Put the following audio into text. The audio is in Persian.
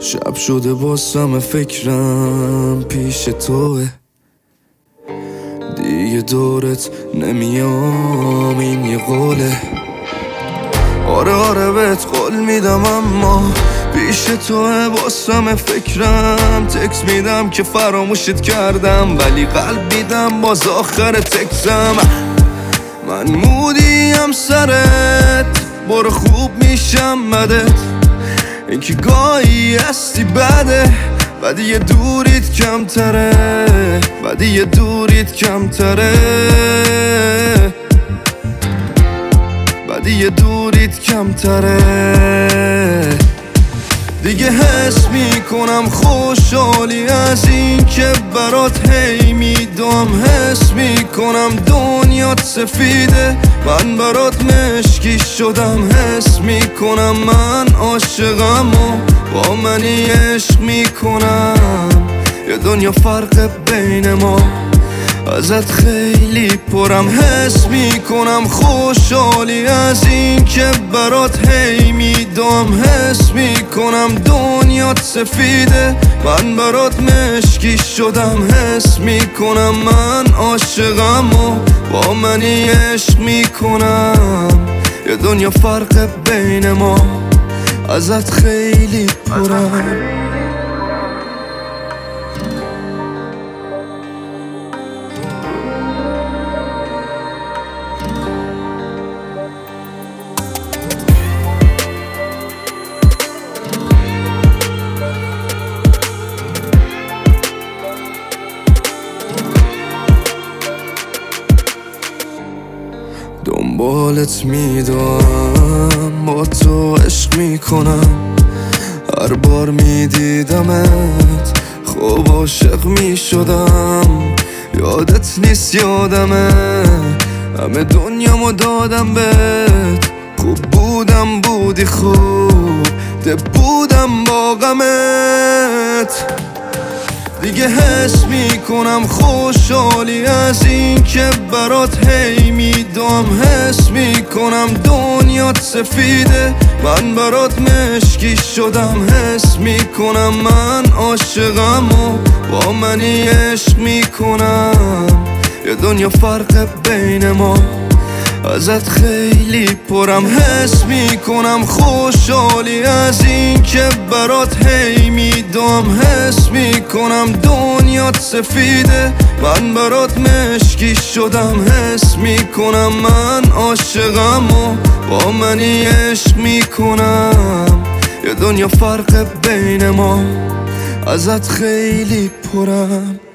شب شده باسم فکرم پیش توه، دیگه دورت نمیام این یه قوله. آره بهت قول میدم اما پیش توه باسم فکرم. تکس میدم که فراموشت کردم ولی قلب میدم باز آخر تکسم. من مودیم سرت برو خوب میشم بدت، این که گاهی هستی بده بعدی یه دوریت کمتره، بعدی یه دوریت کمتره، بعدی یه دوریت کمتره. دیگه حس میکنم خوشحالی از این که برات هی میدم. حس میکنم دنیات سفیده من برات مشکی شدم. حس میکنم من عاشقم و با منی عشق میکنم. یه دنیا فرق بین ما ازت خیلی پرم. حس میکنم خوشحالی از این که برات هی میدم. حس میکنم دنیات سفیده من برات مشکی شدم. حس میکنم من عاشقم و با منی عشق میکنم. یه دنیا فرق بین ما ازت خیلی پرم. دنبالت میدم با تو عشق میکنم. هر بار میدیدمت خوب عاشق میشدم. یادت نیست یادمه همه دنیامو دادم بهت. خوب بودم بودی خوب ده بودم با غمت. دیگه حس میکنم خوشحالی از این که برات هی میدم. حس میکنم دنیات سفیده من برات مشکی شدم. حس میکنم من عاشقم و با منی عشق میکنم. یه دنیا فرق بین ما ازت خیلی پرم. حس میکنم خوشحالی از این که برات هی میدم. حس میکنم دنیات سفیده من برات مشکی شدم. حس میکنم من عاشقم و با منی عشق میکنم. یه دنیا فرق بین ما ازت خیلی پرم.